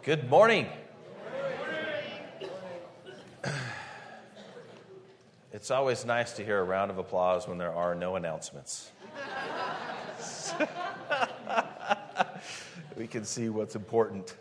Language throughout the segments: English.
Good morning. It's always nice to hear a round of applause when there are no announcements. We can see what's important.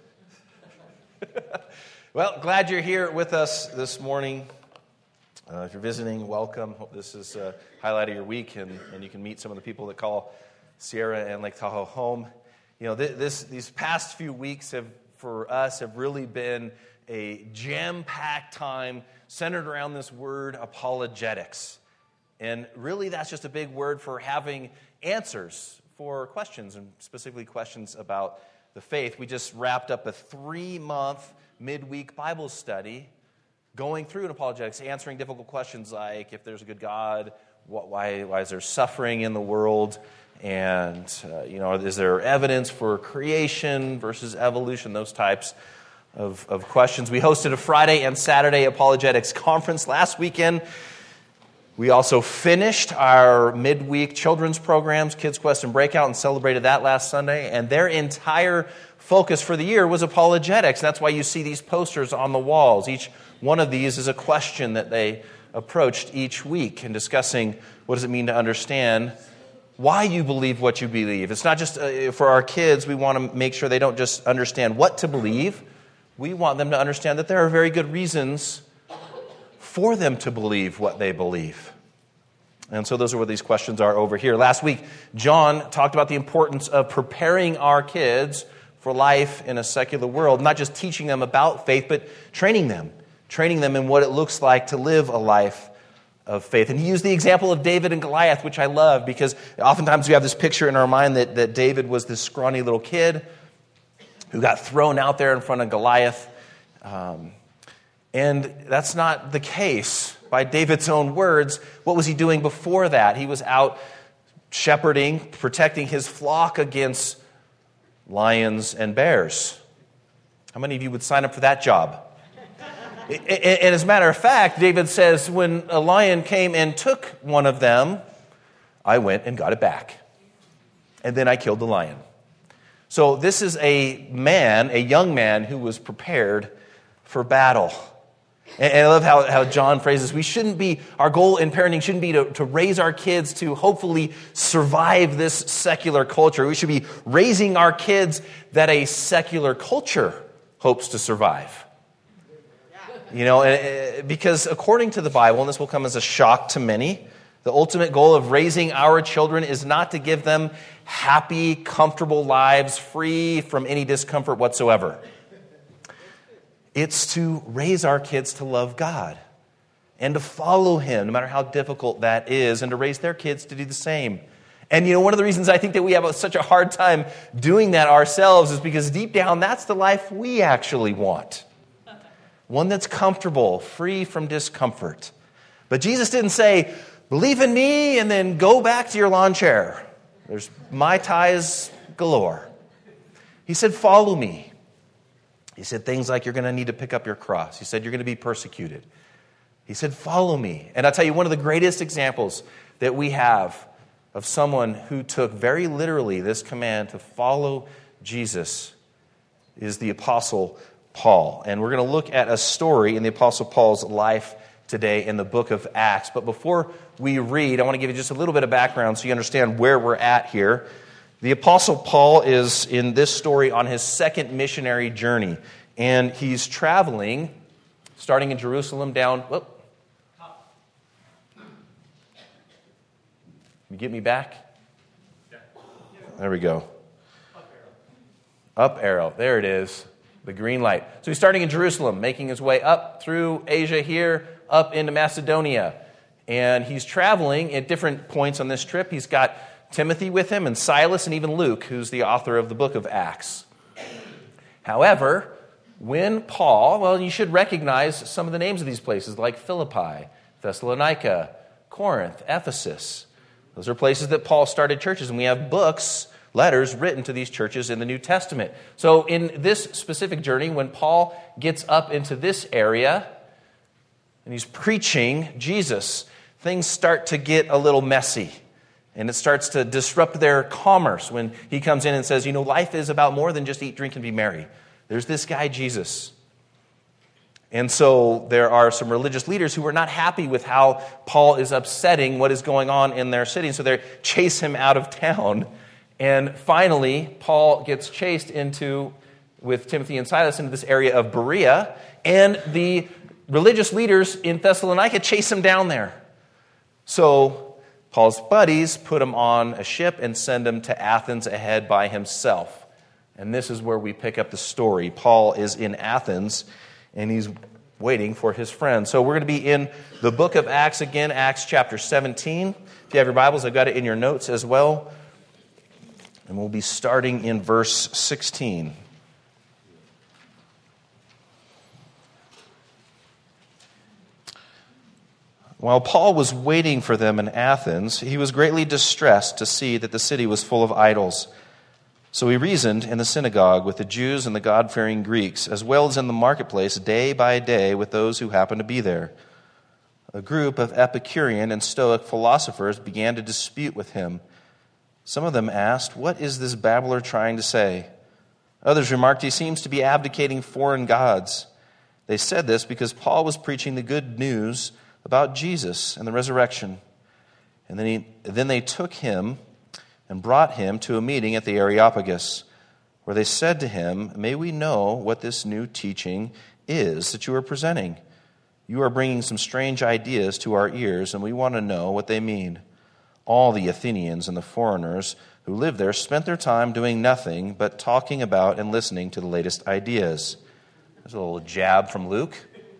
Well, glad you're here with us this morning. If you're visiting, welcome. Hope this is a highlight of your week, and you can meet some of the people that call Sierra and Lake Tahoe home. You know, these past few weeks have really been a jam-packed time centered around this word apologetics. And really that's just a big word for having answers for questions, and specifically questions about the faith. We just wrapped up a 3-month midweek Bible study going through an apologetics, answering difficult questions like if there's a good God, why is there suffering in the world, and is there evidence for creation versus evolution, those types of questions. We hosted a Friday and Saturday apologetics conference last weekend. We also finished our midweek children's programs, Kids Quest and Breakout, and celebrated that last Sunday. And their entire focus for the year was apologetics. That's why you see these posters on the walls. Each one of these is a question that they approached each week in discussing what does it mean to understand why you believe what you believe. It's not just for our kids. We want to make sure they don't just understand what to believe. We want them to understand that there are very good reasons for them to believe what they believe. And so those are what these questions are over here. Last week, John talked about the importance of preparing our kids for life in a secular world, not just teaching them about faith, but training them in what it looks like to live a life of faith. And he used the example of David and Goliath, which I love, because oftentimes we have this picture in our mind that David was this scrawny little kid who got thrown out there in front of Goliath. And that's not the case. By David's own words, what was he doing before that? He was out shepherding, protecting his flock against lions and bears. How many of you would sign up for that job? And as a matter of fact, David says, when a lion came and took one of them, I went and got it back. And then I killed the lion. So this is a young man who was prepared for battle. And I love how John phrases, our goal in parenting shouldn't be to raise our kids to hopefully survive this secular culture. We should be raising our kids that a secular culture hopes to survive. Because according to the Bible, and this will come as a shock to many, the ultimate goal of raising our children is not to give them happy, comfortable lives free from any discomfort whatsoever. It's to raise our kids to love God and to follow Him, no matter how difficult that is, and to raise their kids to do the same. And one of the reasons I think that we have such a hard time doing that ourselves is because deep down, that's the life we actually want. One that's comfortable, free from discomfort. But Jesus didn't say, believe in me and then go back to your lawn chair. There's Mai Tais galore. He said, follow me. He said things like you're going to need to pick up your cross. He said you're going to be persecuted. He said, follow me. And I'll tell you, one of the greatest examples that we have of someone who took very literally this command to follow Jesus is the Apostle Paul. And we're going to look at a story in the Apostle Paul's life today in the book of Acts. But before we read, I want to give you just a little bit of background so you understand where we're at here. The Apostle Paul is in this story on his second missionary journey. And he's traveling, starting in Jerusalem down... You get me back? There we go. Up arrow. There it is. The green light. So he's starting in Jerusalem, making his way up through Asia here, up into Macedonia. And he's traveling at different points on this trip. He's got Timothy with him, and Silas, and even Luke, who's the author of the book of Acts. However, when Paul, you should recognize some of the names of these places, like Philippi, Thessalonica, Corinth, Ephesus. Those are places that Paul started churches, and we have letters written to these churches in the New Testament. So in this specific journey, when Paul gets up into this area and he's preaching Jesus, things start to get a little messy. And it starts to disrupt their commerce when he comes in and says, life is about more than just eat, drink, and be merry. There's this guy, Jesus. And so there are some religious leaders who are not happy with how Paul is upsetting what is going on in their city. And so they chase him out of town. And finally, Paul gets chased with Timothy and Silas into this area of Berea. And the religious leaders in Thessalonica chase him down there. So Paul's buddies put him on a ship and send him to Athens ahead by himself. And this is where we pick up the story. Paul is in Athens, and he's waiting for his friends. So we're going to be in the book of Acts again, Acts chapter 17. If you have your Bibles, I've got it in your notes as well. And we'll be starting in verse 16. While Paul was waiting for them in Athens, he was greatly distressed to see that the city was full of idols. So he reasoned in the synagogue with the Jews and the God-fearing Greeks, as well as in the marketplace day by day with those who happened to be there. A group of Epicurean and Stoic philosophers began to dispute with him. Some of them asked, "What is this babbler trying to say?" Others remarked, "He seems to be abdicating foreign gods." They said this because Paul was preaching the good news about Jesus and the resurrection. And then they took him and brought him to a meeting at the Areopagus, where they said to him, "May we know what this new teaching is that you are presenting? You are bringing some strange ideas to our ears, and we want to know what they mean." All the Athenians and the foreigners who lived there spent their time doing nothing but talking about and listening to the latest ideas. There's a little jab from Luke.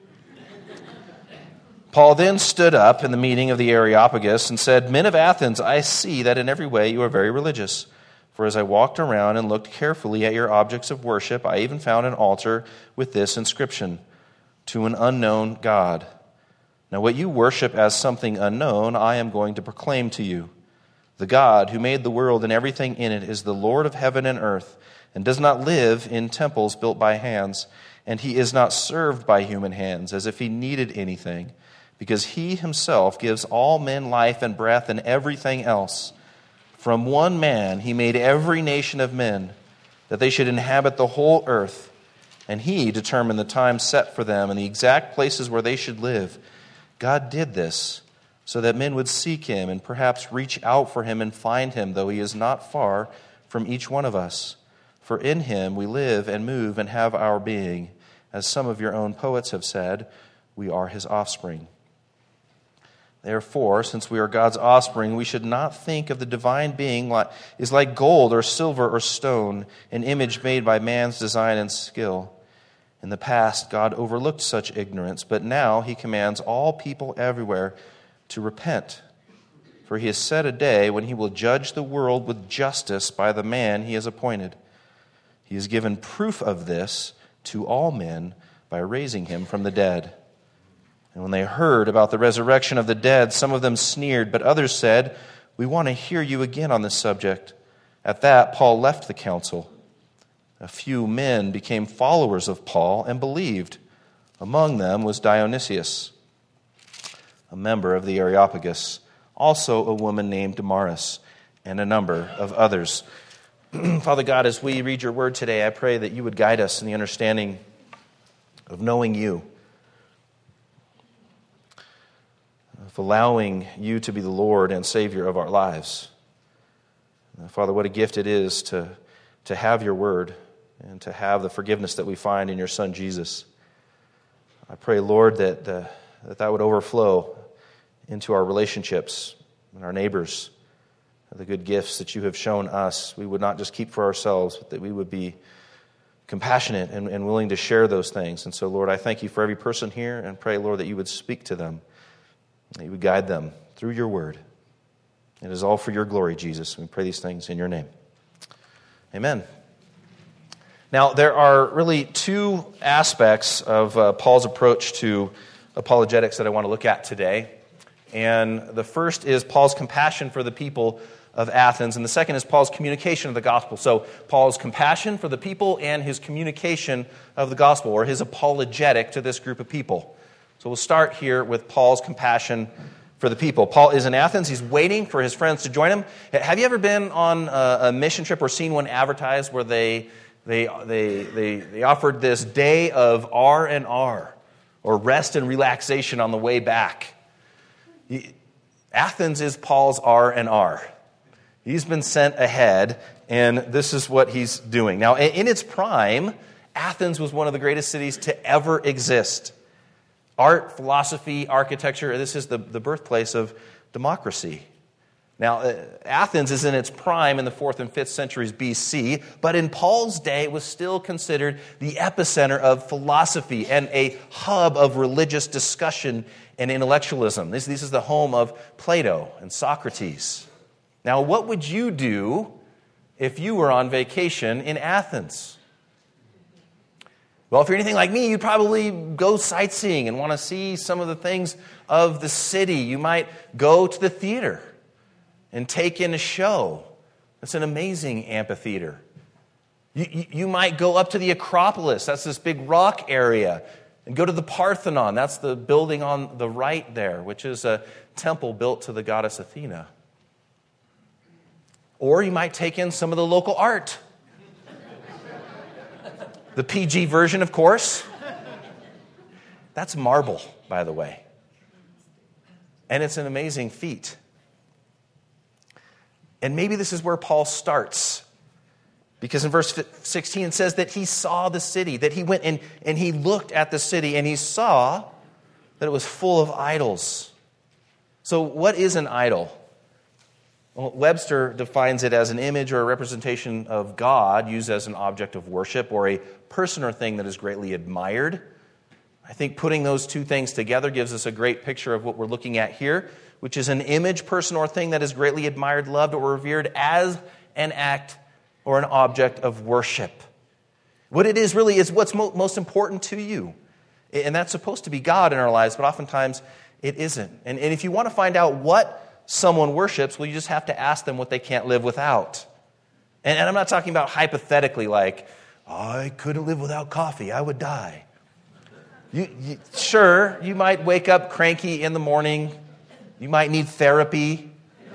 Paul then stood up in the meeting of the Areopagus and said, "Men of Athens, I see that in every way you are very religious. For as I walked around and looked carefully at your objects of worship, I even found an altar with this inscription, 'To an unknown God.' Now what you worship as something unknown, I am going to proclaim to you. The God who made the world and everything in it is the Lord of heaven and earth, and does not live in temples built by hands, and he is not served by human hands as if he needed anything, because he himself gives all men life and breath and everything else. From one man he made every nation of men, that they should inhabit the whole earth, and he determined the time set for them and the exact places where they should live. God did this so that men would seek him and perhaps reach out for him and find him, though he is not far from each one of us. For in him we live and move and have our being. As some of your own poets have said, we are his offspring. Therefore, since we are God's offspring, we should not think of the divine being is like gold or silver or stone, an image made by man's design and skill. In the past, God overlooked such ignorance, but now he commands all people everywhere to repent. For he has set a day when he will judge the world with justice by the man he has appointed. He has given proof of this to all men by raising him from the dead." And when they heard about the resurrection of the dead, some of them sneered, but others said, "We want to hear you again on this subject." At that, Paul left the council. A few men became followers of Paul and believed. Among them was Dionysius, a member of the Areopagus, also a woman named Damaris, and a number of others. Father God, as we read your word today, I pray that you would guide us in the understanding of knowing you, of allowing you to be the Lord and Savior of our lives. Father, what a gift it is to have your word and to have the forgiveness that we find in your Son, Jesus. I pray, Lord, that would overflow into our relationships and our neighbors, the good gifts that you have shown us. We would not just keep for ourselves, but that we would be compassionate and willing to share those things. And so, Lord, I thank you for every person here and pray, Lord, that you would speak to them, that you would guide them through your word. It is all for your glory, Jesus. We pray these things in your name. Amen. Now, there are really two aspects of Paul's approach to apologetics that I want to look at today. And the first is Paul's compassion for the people of Athens, and the second is Paul's communication of the gospel. So Paul's compassion for the people and his communication of the gospel, or his apologetic to this group of people. So we'll start here with Paul's compassion for the people. Paul is in Athens. He's waiting for his friends to join him. Have you ever been on a mission trip or seen one advertised where they They offered this day of R&R, or rest and relaxation on the way back. Athens is Paul's R&R. He's been sent ahead, and this is what he's doing. Now, in its prime, Athens was one of the greatest cities to ever exist. Art, philosophy, architecture, this is the birthplace of democracy. Now, Athens is in its prime in the 4th and 5th centuries BC, but in Paul's day, it was still considered the epicenter of philosophy and a hub of religious discussion and intellectualism. This is the home of Plato and Socrates. Now, what would you do if you were on vacation in Athens? Well, if you're anything like me, you'd probably go sightseeing and want to see some of the things of the city. You might go to the theater and take in a show. It's an amazing amphitheater. You might go up to the Acropolis. That's this big rock area. And go to the Parthenon. That's the building on the right there, which is a temple built to the goddess Athena. Or you might take in some of the local art. The PG version, of course. That's marble, by the way. And it's an amazing feat. And maybe this is where Paul starts. Because in verse 16 it says that he saw the city, that he went and he looked at the city and he saw that it was full of idols. So what is an idol? Well, Webster defines it as an image or a representation of God used as an object of worship or a person or thing that is greatly admired. I think putting those two things together gives us a great picture of what we're looking at here, which is an image, person, or thing that is greatly admired, loved, or revered as an act or an object of worship. What it is really is what's most important to you. And that's supposed to be God in our lives, but oftentimes it isn't. And if you want to find out what someone worships, well, you just have to ask them what they can't live without. And I'm not talking about hypothetically like, I couldn't live without coffee, I would die. Sure, you might wake up cranky in the morning, you might need therapy,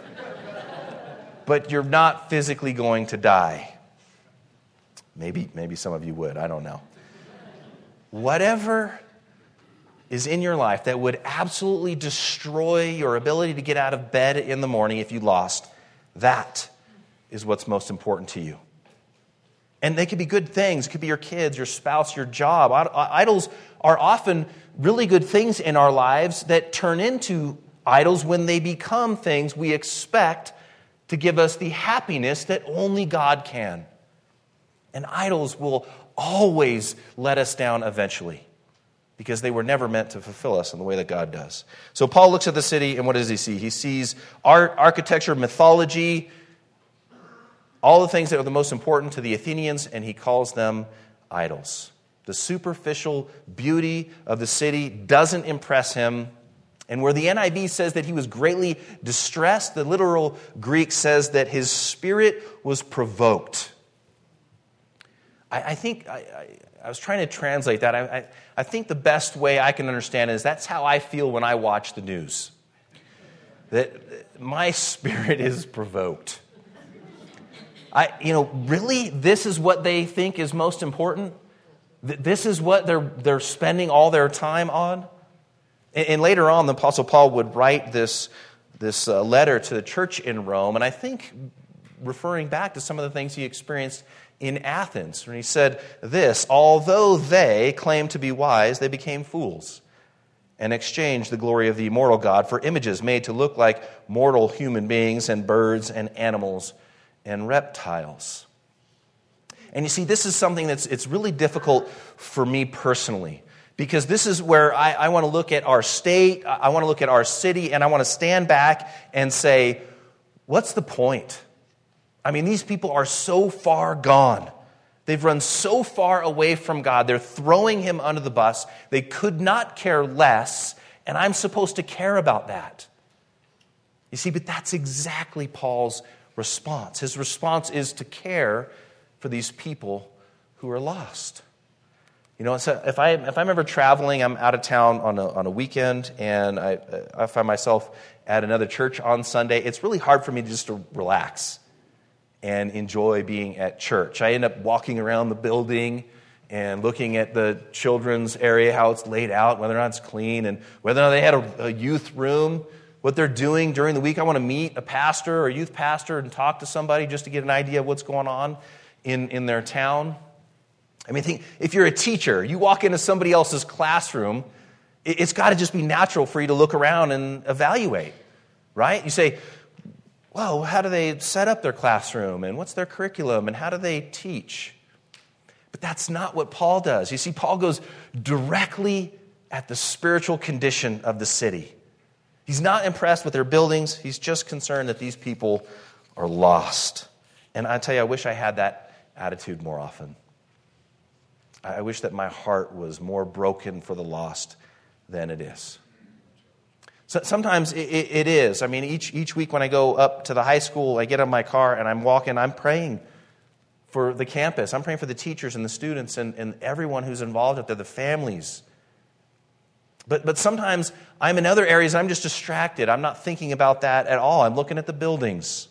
but you're not physically going to die. Maybe some of you would, I don't know. Whatever is in your life that would absolutely destroy your ability to get out of bed in the morning if you lost, that is what's most important to you. And they could be good things. It could be your kids, your spouse, your job. Idols are often really good things in our lives that turn into idols when they become things we expect to give us the happiness that only God can. And idols will always let us down eventually, because they were never meant to fulfill us in the way that God does. So Paul looks at the city, and what does he see? He sees art, architecture, mythology, all the things that are the most important to the Athenians, and he calls them idols. The superficial beauty of the city doesn't impress him. And where the NIV says that he was greatly distressed, the literal Greek says that his spirit was provoked. I think I was trying to translate that. I think the best way I can understand it is that's how I feel when I watch the news. That my spirit is provoked. Really, this is what they think is most important? This is what they're spending all their time on? And later on, the Apostle Paul would write this letter to the church in Rome, and I think referring back to some of the things he experienced in Athens, when he said this, although they claimed to be wise, they became fools and exchanged the glory of the immortal God for images made to look like mortal human beings and birds and animals and reptiles. And you see, this is something it's really difficult for me personally, because this is where I want to look at our state, I want to look at our city, and I want to stand back and say, what's the point? I mean, these people are so far gone. They've run so far away from God. They're throwing him under the bus. They could not care less, and I'm supposed to care about that. You see, but that's exactly Paul's response. His response is to care for these people who are lost. So if I'm ever traveling, I'm out of town on a weekend, and I find myself at another church on Sunday, it's really hard for me just to relax and enjoy being at church. I end up walking around the building and looking at the children's area, how it's laid out, whether or not it's clean, and whether or not they had a youth room, what they're doing during the week. I want to meet a pastor or a youth pastor and talk to somebody just to get an idea of what's going on in their town. I mean, think, if you're a teacher, you walk into somebody else's classroom, it's got to just be natural for you to look around and evaluate, right? You say, well, how do they set up their classroom, and what's their curriculum, and how do they teach? But that's not what Paul does. You see, Paul goes directly at the spiritual condition of the city. He's not impressed with their buildings. He's just concerned that these people are lost. And I tell you, I wish I had that attitude more often. I wish that my heart was more broken for the lost than it is. So sometimes it is. I mean, each week when I go up to the high school, I get in my car and I'm walking, I'm praying for the campus. I'm praying for the teachers and the students and everyone who's involved up there, the families. But sometimes I'm in other areas, I'm just distracted. I'm not thinking about that at all. I'm looking at the buildings.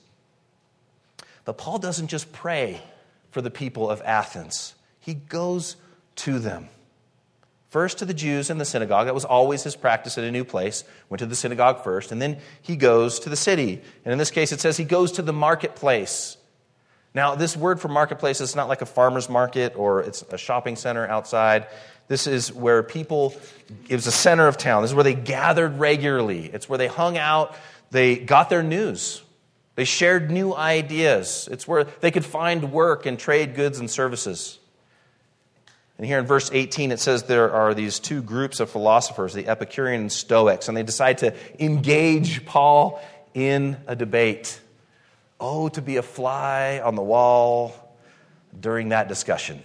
But Paul doesn't just pray for the people of Athens. He goes to them. First to the Jews in the synagogue. That was always his practice at a new place. Went to the synagogue first, and then he goes to the city. And in this case, it says he goes to the marketplace. Now, this word for marketplace is not like a farmer's market or it's a shopping center outside. This is where people, it was a center of town. This is where they gathered regularly. It's where they hung out. They got their news. They shared new ideas. It's where they could find work and trade goods and services. And here in verse 18, it says there are these two groups of philosophers, the Epicurean and Stoics, and they decide to engage Paul in a debate. Oh, to be a fly on the wall during that discussion.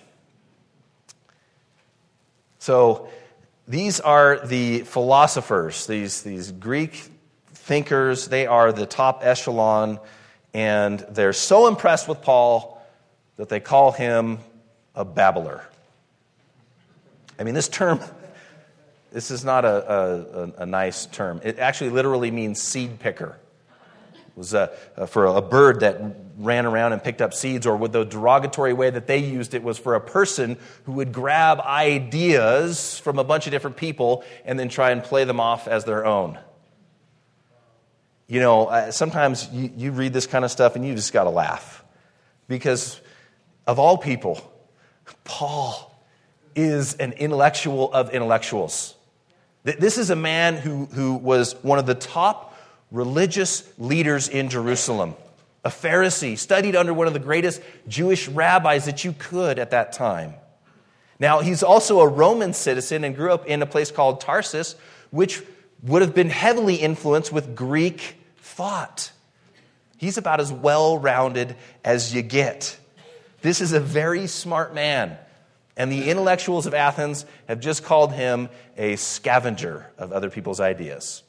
So these are the philosophers, these Greek thinkers. They are the top echelon, and they're so impressed with Paul that they call him a babbler. I mean, this term, this is not a nice term. It actually literally means seed picker. It was for a bird that ran around and picked up seeds, or with the derogatory way that they used it was for a person who would grab ideas from a bunch of different people and then try and play them off as their own. You know, sometimes you read this kind of stuff and you just got to laugh. Because of all people, Paul is an intellectual of intellectuals. This is a man who was one of the top religious leaders in Jerusalem, a Pharisee, studied under one of the greatest Jewish rabbis that you could at that time. Now, he's also a Roman citizen and grew up in a place called Tarsus, which would have been heavily influenced with Greek thought. He's about as well-rounded as you get. This is a very smart man. And the intellectuals of Athens have just called him a scavenger of other people's ideas.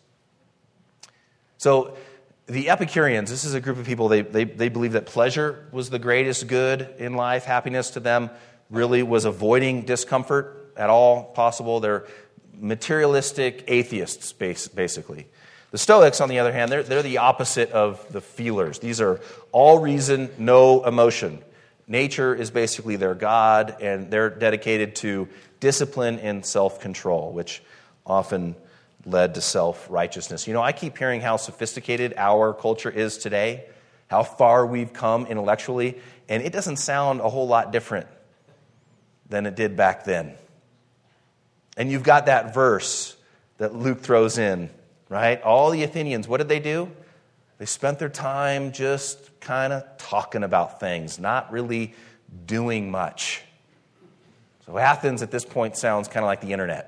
So the Epicureans, this is a group of people, they believe that pleasure was the greatest good in life. Happiness to them really was avoiding discomfort at all possible. They're materialistic atheists, basically. The Stoics, on the other hand, they're the opposite of the feelers. These are all reason, no emotion. Nature is basically their God, and they're dedicated to discipline and self-control, which often led to self-righteousness. You know, I keep hearing how sophisticated our culture is today, how far we've come intellectually, and it doesn't sound a whole lot different than it did back then. And you've got that verse that Luke throws in, right? All the Athenians, what did they do? They spent their time just kind of talking about things, not really doing much. So Athens at this point sounds kind of like the internet.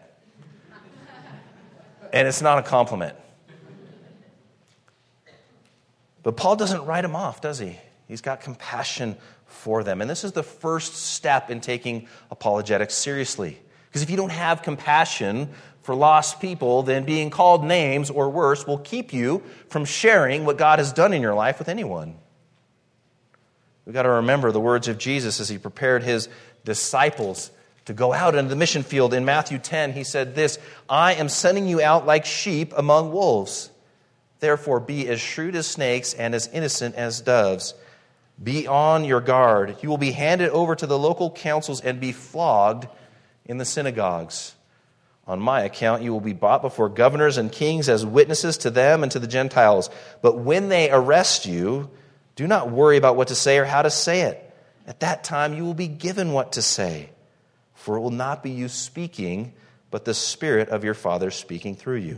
And it's not a compliment. But Paul doesn't write them off, does he? He's got compassion for them. And this is the first step in taking apologetics seriously. Because if you don't have compassion for lost people, then being called names or worse will keep you from sharing what God has done in your life with anyone. We've got to remember the words of Jesus as he prepared his disciples to go out into the mission field. In Matthew 10, he said this, "I am sending you out like sheep among wolves. Therefore be as shrewd as snakes and as innocent as doves." Be on your guard. You will be handed over to the local councils and be flogged in the synagogues. On my account, you will be brought before governors and kings as witnesses to them and to the Gentiles. But when they arrest you, do not worry about what to say or how to say it. At that time, you will be given what to say. For it will not be you speaking, but the Spirit of your Father speaking through you.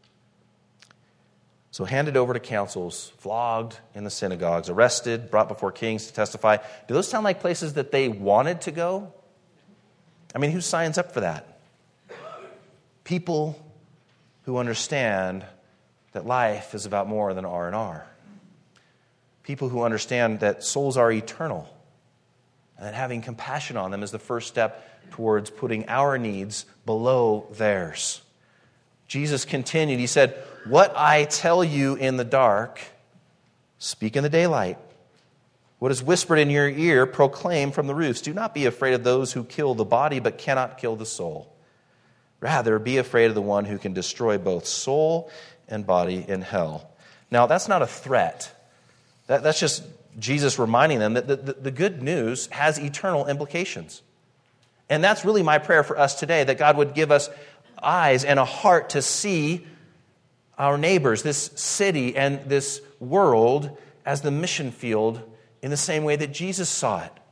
So handed over to councils, flogged in the synagogues, arrested, brought before kings to testify. Do those sound like places that they wanted to go? I mean, who signs up for that? People who understand that life is about more than R&R. People who understand that souls are eternal and that having compassion on them is the first step towards putting our needs below theirs. Jesus continued. He said, "What I tell you in the dark, speak in the daylight. What is whispered in your ear, proclaim from the roofs. Do not be afraid of those who kill the body but cannot kill the soul. Rather, be afraid of the one who can destroy both soul and body in hell." Now, that's not a threat. That's just Jesus reminding them that the good news has eternal implications. And that's really my prayer for us today, that God would give us eyes and a heart to see our neighbors, this city and this world, as the mission field in the same way that Jesus saw it.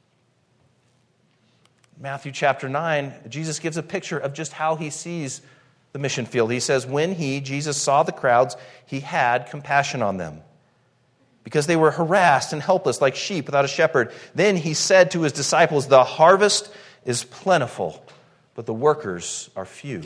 Matthew chapter 9, Jesus gives a picture of just how he sees the mission field. He says, when Jesus saw the crowds, he had compassion on them, because they were harassed and helpless like sheep without a shepherd. Then he said to his disciples, "The harvest is plentiful, but the workers are few."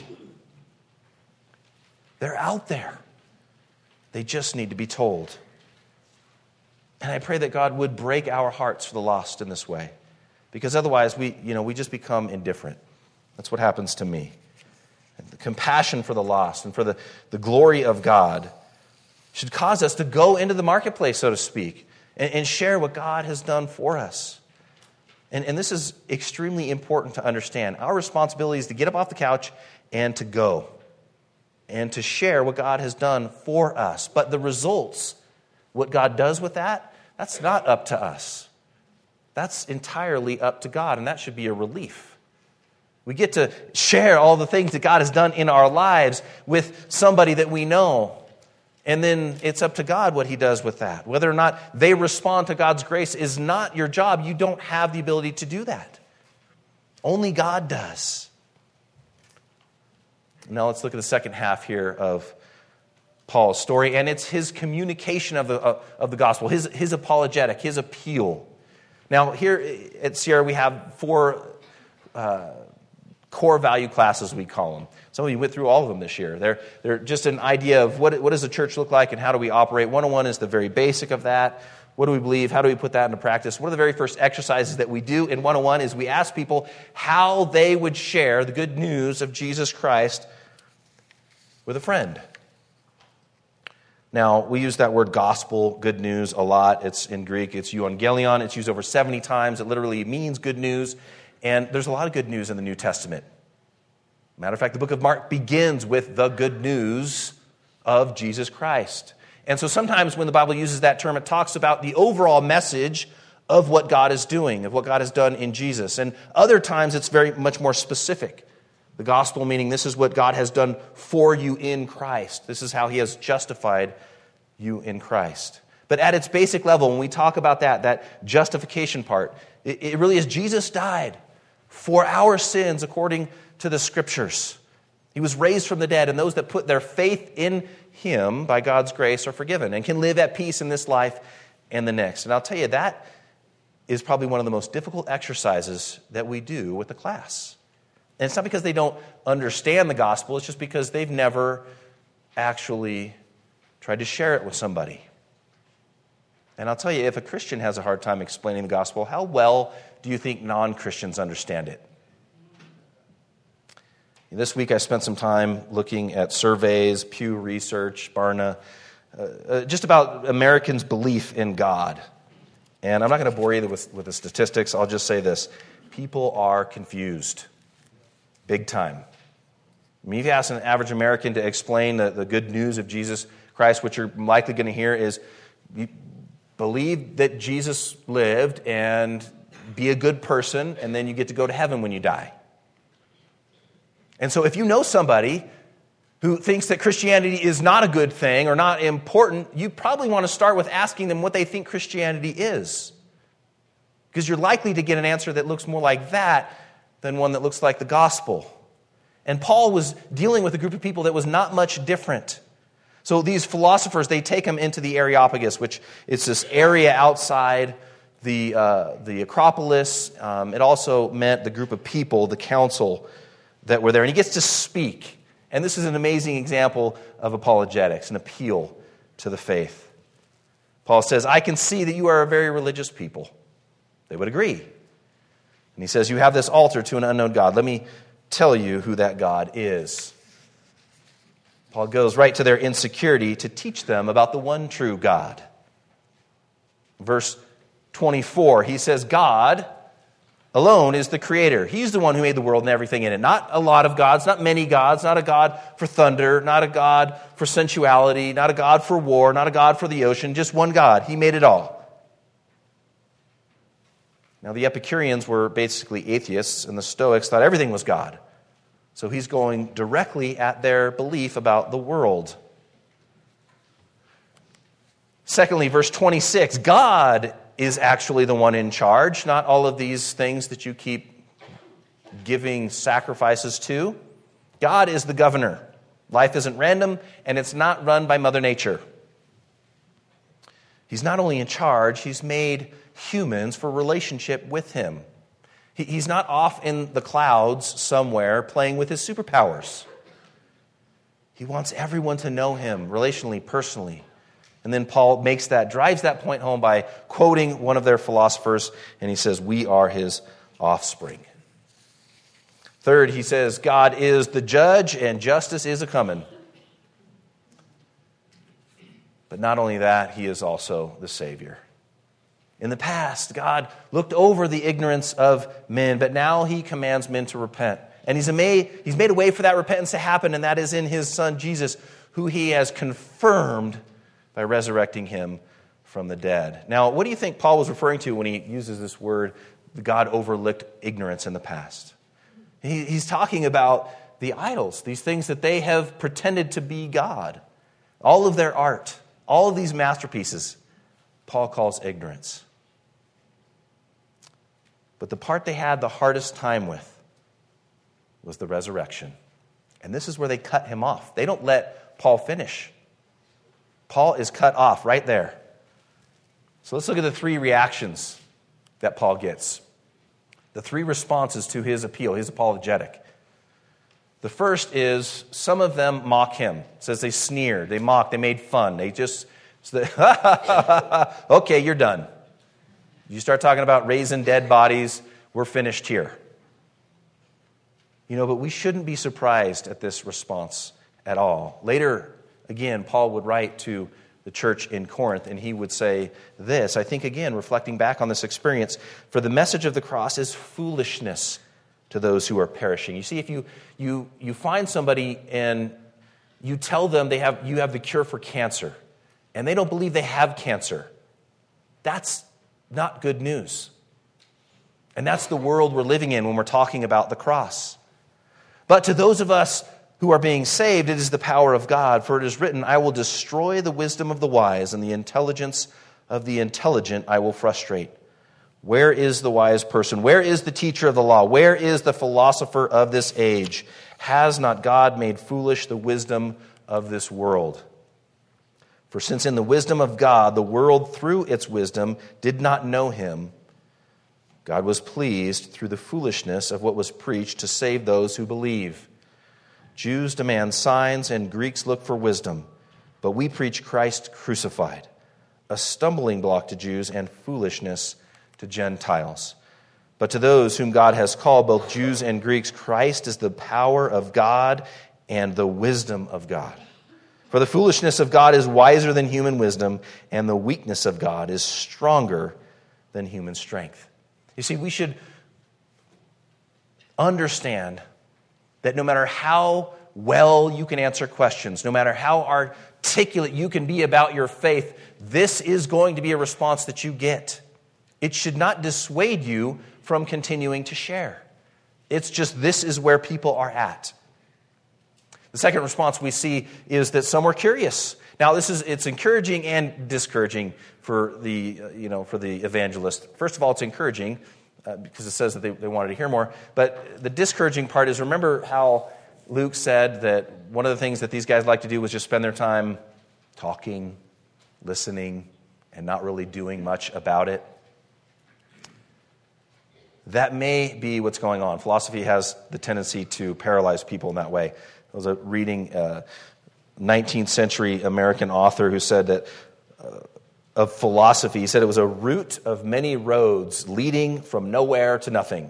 They're out there. They just need to be told. And I pray that God would break our hearts for the lost in this way, because otherwise we just become indifferent. That's what happens to me. And the compassion for the lost and for the glory of God should cause us to go into the marketplace, so to speak, and share what God has done for us. And this is extremely important to understand. Our responsibility is to get up off the couch and to go and to share what God has done for us. But the results, what God does with that, that's not up to us. That's entirely up to God, and that should be a relief. We get to share all the things that God has done in our lives with somebody that we know. And then it's up to God what he does with that. Whether or not they respond to God's grace is not your job. You don't have the ability to do that. Only God does. Now let's look at the second half here of Paul's story, and it's his communication of the gospel, his apologetic, his appeal. Now here at Sierra we have 4 core value classes, we call them. Some of you went through all of them this year. They're just an idea of what does the church look like and how do we operate. 101 is the very basic of that. What do we believe? How do we put that into practice? One of the very first exercises that we do in 101 is we ask people how they would share the good news of Jesus Christ with a friend. Now, we use that word gospel, good news, a lot. It's in Greek, it's euangelion. It's used over 70 times. It literally means good news. And there's a lot of good news in the New Testament. Matter of fact, the book of Mark begins with the good news of Jesus Christ. And so sometimes when the Bible uses that term, it talks about the overall message of what God is doing, of what God has done in Jesus. And other times it's very much more specific. The gospel meaning this is what God has done for you in Christ. This is how he has justified you in Christ. But at its basic level, when we talk about that justification part, it really is Jesus died for our sins according to the Scriptures. He was raised from the dead, and those that put their faith in him by God's grace are forgiven and can live at peace in this life and the next. And I'll tell you, that is probably one of the most difficult exercises that we do with the class. And it's not because they don't understand the gospel, it's just because they've never actually tried to share it with somebody. And I'll tell you, if a Christian has a hard time explaining the gospel, how well do you think non-Christians understand it? This week I spent some time looking at surveys, Pew Research, Barna, just about Americans' belief in God. And I'm not going to bore you with the statistics. I'll just say this. People are confused. Big time. I mean, if you ask an average American to explain the good news of Jesus Christ, what you're likely going to hear is believe that Jesus lived and be a good person, and then you get to go to heaven when you die. And so if you know somebody who thinks that Christianity is not a good thing or not important, you probably want to start with asking them what they think Christianity is. Because you're likely to get an answer that looks more like that than one that looks like the gospel. And Paul was dealing with a group of people that was not much different. So these philosophers, they take him into the Areopagus, which is this area outside the Acropolis. It also meant the group of people, the council that were there. And he gets to speak. And this is an amazing example of apologetics, an appeal to the faith. Paul says, I can see that you are a very religious people. They would agree. And he says, you have this altar to an unknown God. Let me tell you who that God is. Paul goes right to their insecurity to teach them about the one true God. Verse 24, he says, God alone is the creator. He's the one who made the world and everything in it. Not a lot of gods, not many gods, not a God for thunder, not a God for sensuality, not a God for war, not a God for the ocean, just one God. He made it all. Now, the Epicureans were basically atheists, and the Stoics thought everything was God. So he's going directly at their belief about the world. Secondly, verse 26, God is actually the one in charge, not all of these things that you keep giving sacrifices to. God is the governor. Life isn't random, and it's not run by Mother Nature. He's not only in charge, he's made humans for relationship with him. He's not off in the clouds somewhere playing with his superpowers. He wants everyone to know him relationally, personally. And then Paul drives that point home by quoting one of their philosophers, and he says, we are his offspring. Third, he says, God is the judge and justice is a-coming. But not only that, he is also the Savior. In the past, God looked over the ignorance of men, but now he commands men to repent. And he's made a way for that repentance to happen, and that is in his Son, Jesus, who he has confirmed by resurrecting him from the dead. Now, what do you think Paul was referring to when he uses this word, God overlooked ignorance in the past? He's talking about the idols, these things that they have pretended to be God. All of their art, all of these masterpieces, Paul calls ignorance. But the part they had the hardest time with was the resurrection. And this is where they cut him off. They don't let Paul finish. Paul is cut off right there. So let's look at the three reactions that Paul gets. The three responses to his appeal, his apologetic. The first is some of them mock him. It says they sneered, they mocked, they made fun. They just, okay, you're done. You start talking about raising dead bodies, we're finished here. But we shouldn't be surprised at this response at all. Later, again, Paul would write to the church in Corinth, and he would say this, I think, again, reflecting back on this experience, for the message of the cross is foolishness to those who are perishing. You see, if you find somebody and you tell them you have the cure for cancer, and they don't believe they have cancer, that's not good news. And that's the world we're living in when we're talking about the cross. But to those of us who are being saved, it is the power of God. For it is written, I will destroy the wisdom of the wise, and the intelligence of the intelligent I will frustrate. Where is the wise person? Where is the teacher of the law? Where is the philosopher of this age? Has not God made foolish the wisdom of this world? For since in the wisdom of God, the world through its wisdom did not know him, God was pleased through the foolishness of what was preached to save those who believe. Jews demand signs and Greeks look for wisdom, but we preach Christ crucified, a stumbling block to Jews and foolishness to Gentiles. But to those whom God has called, both Jews and Greeks, Christ is the power of God and the wisdom of God. For the foolishness of God is wiser than human wisdom, and the weakness of God is stronger than human strength. You see, we should understand that no matter how well you can answer questions, no matter how articulate you can be about your faith, this is going to be a response that you get. It should not dissuade you from continuing to share. It's just this is where people are at. The second response we see is that some were curious. Now, it's encouraging and discouraging for the evangelist. First of all, it's encouraging because it says that they wanted to hear more. But the discouraging part is, remember how Luke said that one of the things that these guys like to do was just spend their time talking, listening, and not really doing much about it? That may be what's going on. Philosophy has the tendency to paralyze people in that way. I was reading a 19th century American author who said that of philosophy, he said it was a route of many roads leading from nowhere to nothing.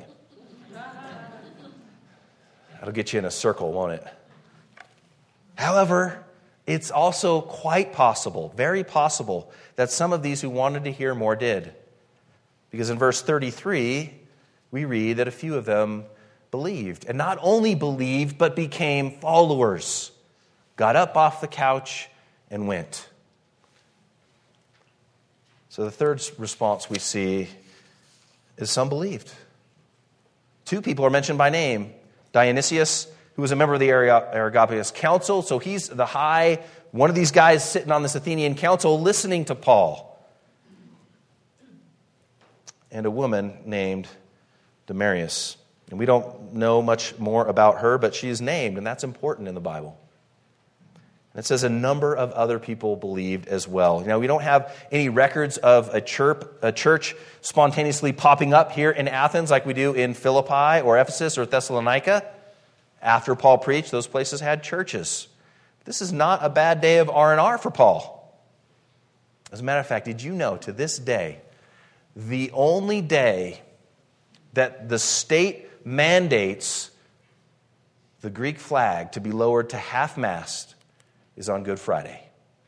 That'll get you in a circle, won't it? However, it's also quite possible, very possible, that some of these who wanted to hear more did. Because in verse 33, we read that a few of them believed. And not only believed, but became followers. Got up off the couch and went. So the third response we see is some believed. Two people are mentioned by name. Dionysius, who was a member of the Areopagus Council. So he's one of these guys sitting on this Athenian council listening to Paul. And a woman named Damaris. And we don't know much more about her, but she is named, and that's important in the Bible. And it says a number of other people believed as well. Now, we don't have any records of a church spontaneously popping up here in Athens like we do in Philippi or Ephesus or Thessalonica. After Paul preached, those places had churches. This is not a bad day of R&R for Paul. As a matter of fact, did you know to this day, the only day that the state mandates the Greek flag to be lowered to half-mast is on Good Friday.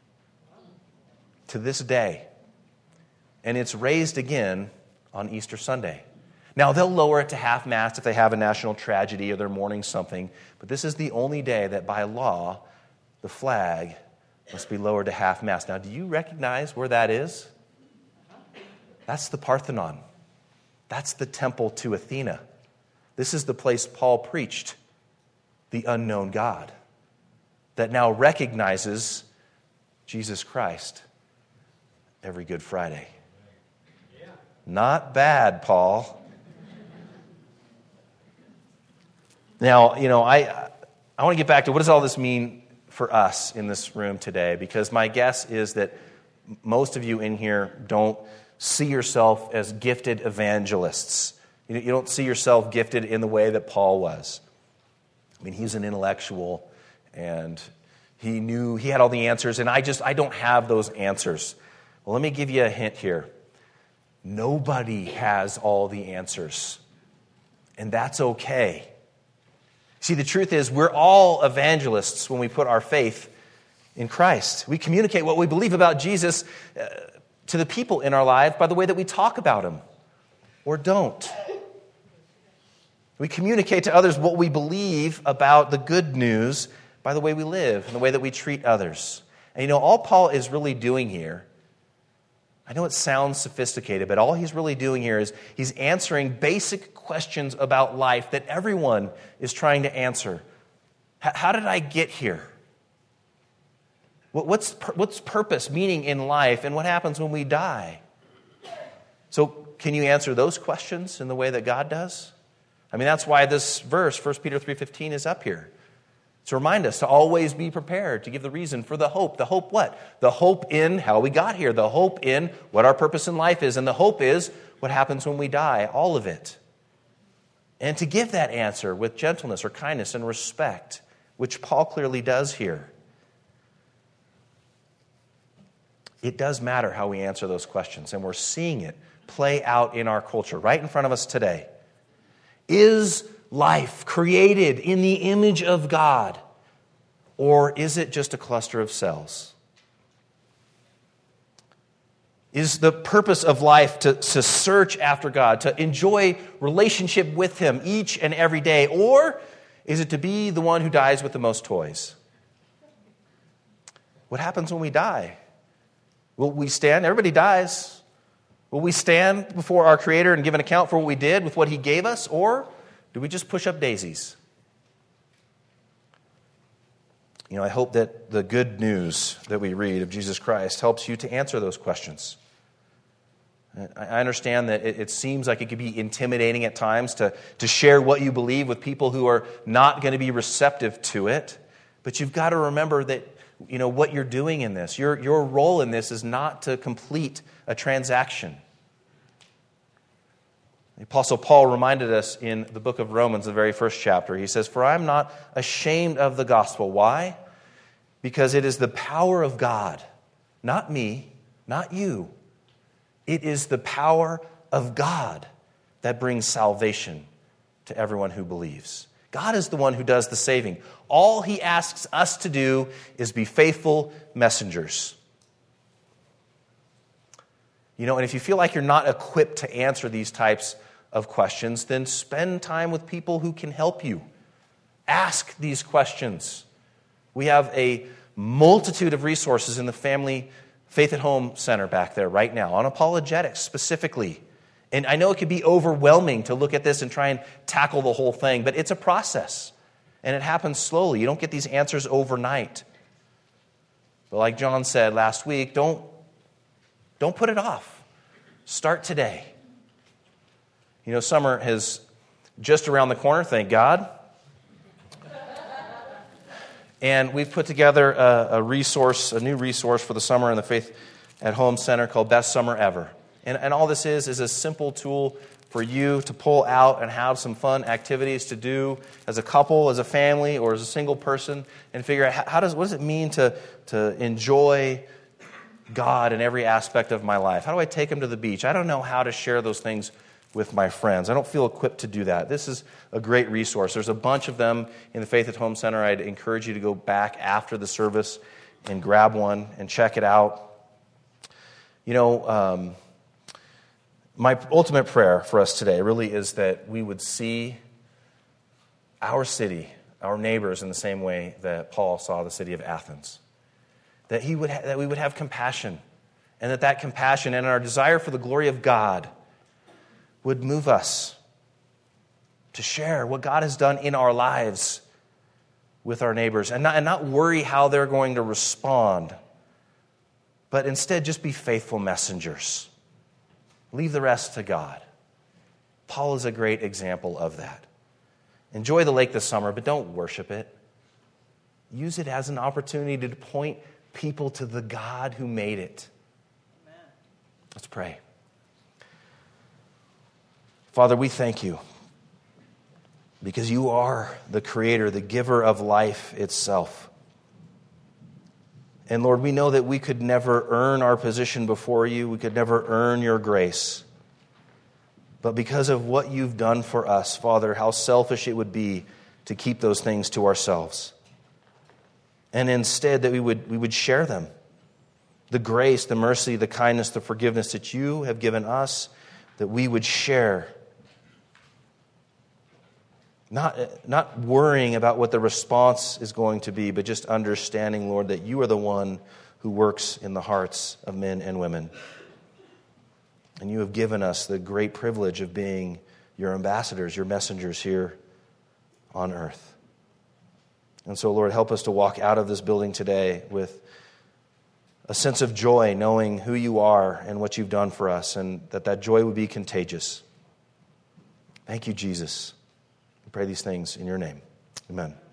To this day. And it's raised again on Easter Sunday. Now, they'll lower it to half-mast if they have a national tragedy or they're mourning something, but this is the only day that by law, the flag must be lowered to half-mast. Now, do you recognize where that is? That's the Parthenon. That's the temple to Athena. This is the place Paul preached the unknown God that now recognizes Jesus Christ every Good Friday. Yeah. Not bad, Paul. Now, I want to get back to what does all this mean for us in this room today, because my guess is that most of you in here don't see yourself as gifted evangelists. You don't see yourself gifted in the way that Paul was. I mean, he's an intellectual, and he had all the answers, and I don't have those answers. Well, let me give you a hint here. Nobody has all the answers, and that's okay. See, the truth is, we're all evangelists when we put our faith in Christ. We communicate what we believe about Jesus to the people in our life by the way that we talk about him, or don't. We communicate to others what we believe about the good news by the way we live and the way that we treat others. And all Paul is really doing here, I know it sounds sophisticated, but all he's really doing here is he's answering basic questions about life that everyone is trying to answer. How did I get here? What's purpose, meaning in life, and what happens when we die? So can you answer those questions in the way that God does? I mean, that's why this verse, 1 Peter 3:15, is up here. To remind us to always be prepared, to give the reason for the hope. The hope what? The hope in how we got here. The hope in what our purpose in life is. And the hope is what happens when we die. All of it. And to give that answer with gentleness or kindness and respect, which Paul clearly does here. It does matter how we answer those questions. And we're seeing it play out in our culture right in front of us today. Is life created in the image of God, or is it just a cluster of cells? Is the purpose of life to search after God, to enjoy relationship with him each and every day, or Is it to be the one who dies with the most toys? What happens when we die? Will we stand? Everybody dies. Will we stand before our Creator and give an account for what we did with what He gave us? Or do we just push up daisies? I hope that the good news that we read of Jesus Christ helps you to answer those questions. I understand that it seems like it could be intimidating at times to share what you believe with people who are not going to be receptive to it. But you've got to remember that what you're doing in this, your role in this is not to complete a transaction. The Apostle Paul reminded us in the book of Romans, the very first chapter. He says, "For I am not ashamed of the gospel." Why? Because it is the power of God, not me, not you. It is the power of God that brings salvation to everyone who believes. God is the one who does the saving. All He asks us to do is be faithful messengers. And if you feel like you're not equipped to answer these types of questions, then spend time with people who can help you. Ask these questions. We have a multitude of resources in the Family Faith at Home Center back there right now, on apologetics specifically. And I know it can be overwhelming to look at this and try and tackle the whole thing, but it's a process, and it happens slowly. You don't get these answers overnight. But like John said last week, don't put it off. Start today. Summer is just around the corner, thank God. And we've put together a new resource for the summer in the Faith at Home Center called Best Summer Ever. And all this is a simple tool for you to pull out and have some fun activities to do as a couple, as a family, or as a single person, and figure out what does it mean to enjoy God in every aspect of my life? How do I take Him to the beach? I don't know how to share those things with my friends. I don't feel equipped to do that. This is a great resource. There's a bunch of them in the Faith at Home Center. I'd encourage you to go back after the service and grab one and check it out. My ultimate prayer for us today really is that we would see our city, our neighbors, in the same way that Paul saw the city of Athens. That we would have compassion, and that compassion and our desire for the glory of God would move us to share what God has done in our lives with our neighbors, and not worry how they're going to respond, but instead just be faithful messengers. Leave the rest to God. Paul is a great example of that. Enjoy the lake this summer, but don't worship it. Use it as an opportunity to point people to the God who made it. Amen. Let's pray. Father, we thank You because You are the Creator, the giver of life itself. And Lord, we know that we could never earn our position before You. We could never earn Your grace. But because of what You've done for us, Father, how selfish it would be to keep those things to ourselves. And instead that we would share them. The grace, the mercy, the kindness, the forgiveness that You have given us, that we would share. Not worrying about what the response is going to be, but just understanding, Lord, that You are the one who works in the hearts of men and women. And You have given us the great privilege of being Your ambassadors, Your messengers here on earth. And so, Lord, help us to walk out of this building today with a sense of joy, knowing who You are and what You've done for us, and that joy would be contagious. Thank You, Jesus. We pray these things in Your name. Amen.